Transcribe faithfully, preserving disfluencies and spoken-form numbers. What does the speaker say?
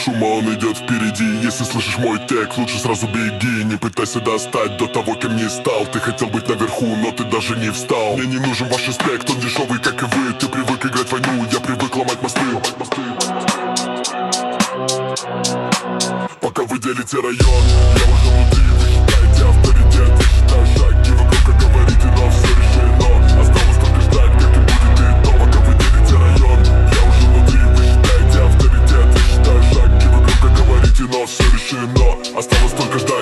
шума, он идет впереди. Если слышишь мой тег, лучше сразу беги. Не пытайся достать до того, кем не стал. Ты хотел быть наверху, но ты даже не встал. Мне не нужен ваш респект, он дешевый, как и вы. Ты привык играть в войну, я привык ломать мосты. Пока вы делите район, я уже внутри. Вы считаете авторитет, я считаю шаги вокруг, как говорите, но все решено. Осталось только ждать, как и будет и то. Пока вы делите район, я уже внутри. Вы считаете авторитет, я считаю шаги вокруг, как говорите, но все решено. Осталось только ждать.